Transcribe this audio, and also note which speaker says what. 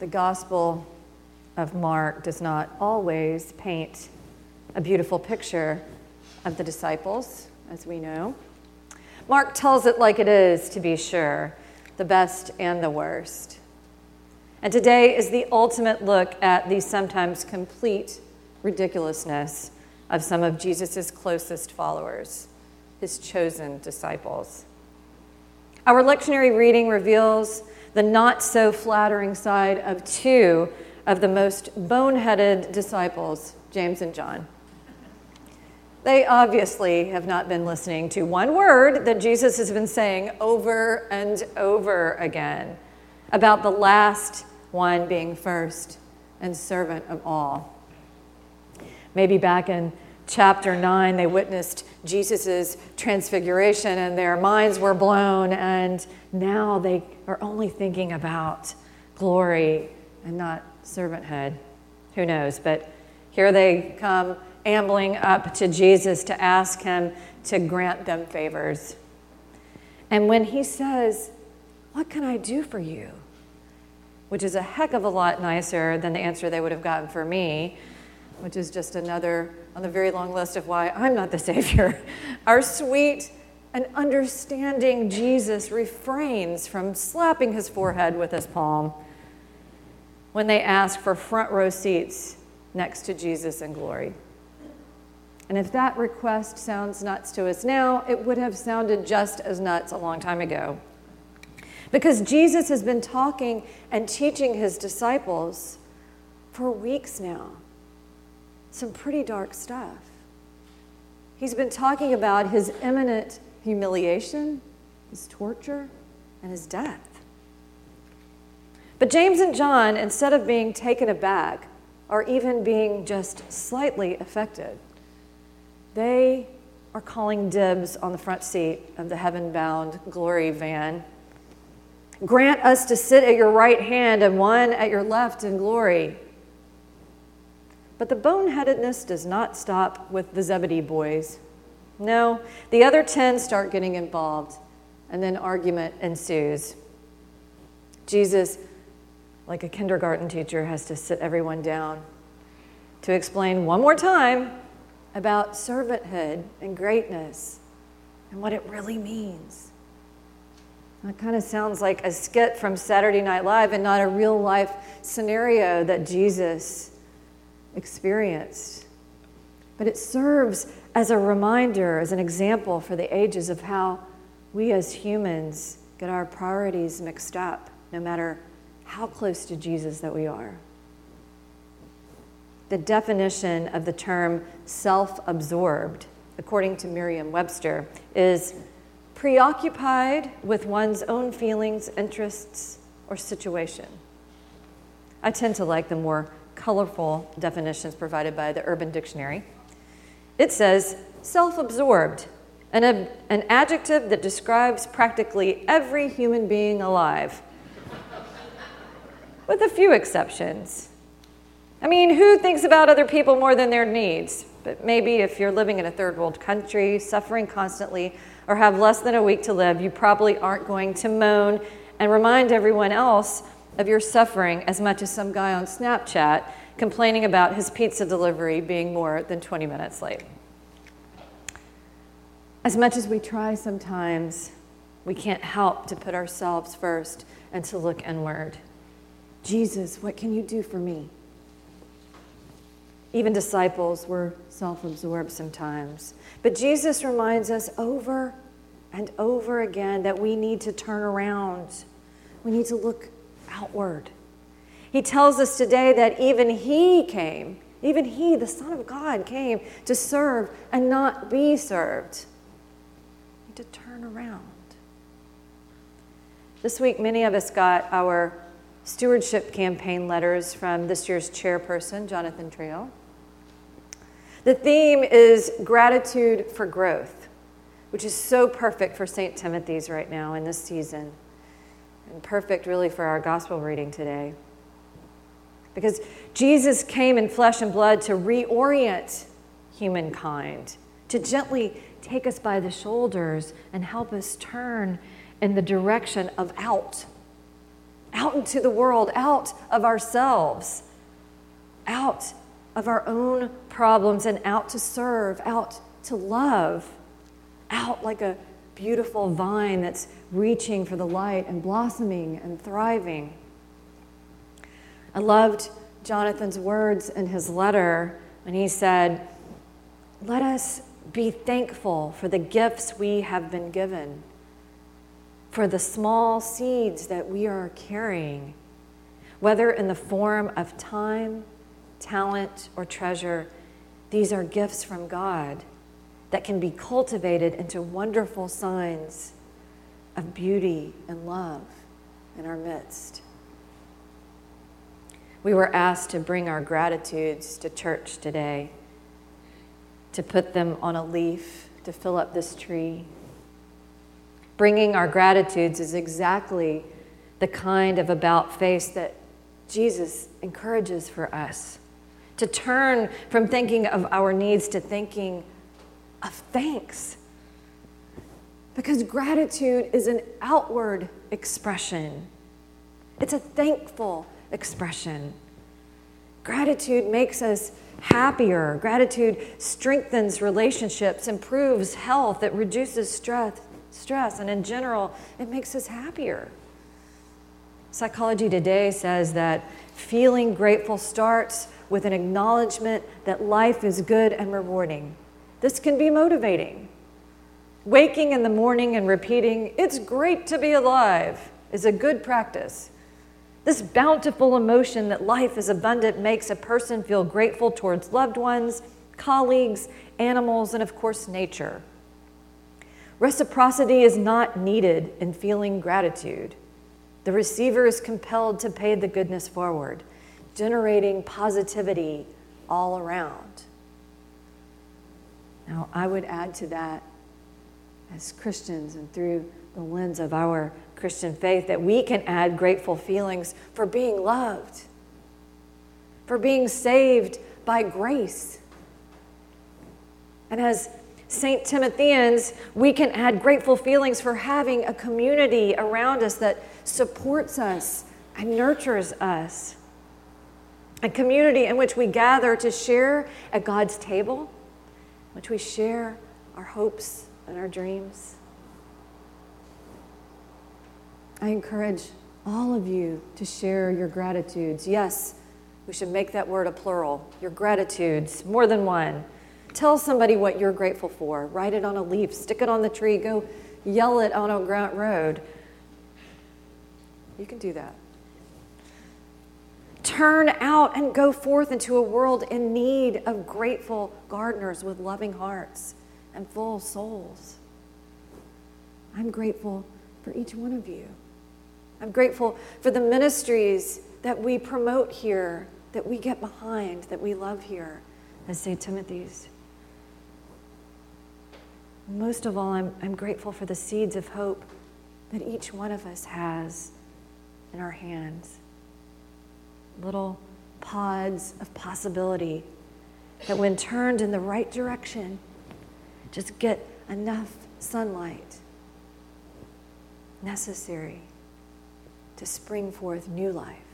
Speaker 1: The Gospel of Mark does not always paint a beautiful picture of the disciples, as we know. Mark tells it like it is, to be sure, the best and the worst. And today is the ultimate look at the sometimes complete ridiculousness of some of Jesus' closest followers, his chosen disciples. Our lectionary reading reveals the not-so-flattering side of two of the most boneheaded disciples, James and John. They obviously have not been listening to one word that Jesus has been saying over and over again about the last one being first and servant of all. Maybe back in chapter 9, they witnessed Jesus' transfiguration and their minds were blown, and now they are only thinking about glory and not servanthood. Who knows? But here they come ambling up to Jesus to ask him to grant them favors. And when he says, "What can I do for you?" which is a heck of a lot nicer than the answer they would have gotten for me, which is just another on the very long list of why I'm not the Savior. Our sweet and understanding Jesus refrains from slapping his forehead with his palm when they ask for front row seats next to Jesus in glory. And if that request sounds nuts to us now, it would have sounded just as nuts a long time ago. Because Jesus has been talking and teaching his disciples for weeks now. Some pretty dark stuff. He's been talking about his imminent humiliation, his torture, and his death. But James and John, instead of being taken aback or even being just slightly affected, they are calling dibs on the front seat of the heaven-bound glory van. "Grant us to sit at your right hand and one at your left in glory." But the boneheadedness does not stop with the Zebedee boys. No, the other 10 start getting involved, and then argument ensues. Jesus, like a kindergarten teacher, has to sit everyone down to explain one more time about servanthood and greatness and what it really means. That kind of sounds like a skit from Saturday Night Live and not a real-life scenario that Jesus experienced. But it serves as a reminder, as an example for the ages of how we as humans get our priorities mixed up, no matter how close to Jesus that we are. The definition of the term self-absorbed, according to Merriam-Webster, is preoccupied with one's own feelings, interests, or situation. I tend to like the more colorful definitions provided by the Urban Dictionary. It says self-absorbed, an adjective that describes practically every human being alive, with a few exceptions. I mean, who thinks about other people more than their needs? But maybe if you're living in a third world country, suffering constantly, or have less than a week to live, you probably aren't going to moan and remind everyone else of your suffering as much as some guy on Snapchat complaining about his pizza delivery being more than 20 minutes late. As much as we try sometimes, we can't help to put ourselves first and to look inward. Jesus, what can you do for me? Even disciples were self-absorbed sometimes. But Jesus reminds us over and over again that we need to turn around. We need to look outward. He tells us today that even he, the Son of God, came to serve and not be served. We need to turn around. This week, many of us got our stewardship campaign letters from this year's chairperson, Jonathan Trio. The theme is gratitude for growth, which is so perfect for St. Timothy's right now in this season, and perfect really for our gospel reading today. Because Jesus came in flesh and blood to reorient humankind, to gently take us by the shoulders and help us turn in the direction of out, out into the world, out of ourselves, out of our own problems, and out to serve, out to love, out like a beautiful vine that's reaching for the light and blossoming and thriving. I loved Jonathan's words in his letter when he said, "Let us be thankful for the gifts we have been given, for the small seeds that we are carrying, whether in the form of time, talent, or treasure. These are gifts from God that can be cultivated into wonderful signs of beauty and love in our midst." We were asked to bring our gratitudes to church today, to put them on a leaf, to fill up this tree. Bringing our gratitudes is exactly the kind of about face that Jesus encourages for us, to turn from thinking of our needs to thinking of thanks. Because gratitude is an outward expression. It's a thankful expression. Gratitude makes us happier. Gratitude strengthens relationships, improves health, it reduces stress, and in general, it makes us happier. Psychology Today says that feeling grateful starts with an acknowledgement that life is good and rewarding. This can be motivating. Waking in the morning and repeating, "It's great to be alive," is a good practice. This bountiful emotion that life is abundant makes a person feel grateful towards loved ones, colleagues, animals, and of course, nature. Reciprocity is not needed in feeling gratitude. The receiver is compelled to pay the goodness forward, generating positivity all around. Now, I would add to that, as Christians and through the lens of our Christian faith, that we can add grateful feelings for being loved, for being saved by grace. And as St. Timotheans, we can add grateful feelings for having a community around us that supports us and nurtures us. A community in which we gather to share at God's table, in which we share our hopes and our dreams. I encourage all of you to share your gratitudes. Yes, we should make that word a plural. Your gratitudes, more than one. Tell somebody what you're grateful for. Write it on a leaf, stick it on the tree, go yell it on a Grant Road. You can do that. Turn out and go forth into a world in need of grateful gardeners with loving hearts and full souls. I'm grateful for each one of you. I'm grateful for the ministries that we promote here, that we get behind, that we love here as St. Timothy's. Most of all, I'm grateful for the seeds of hope that each one of us has in our hands. Little pods of possibility that when turned in the right direction, just get enough sunlight necessary to spring forth new life.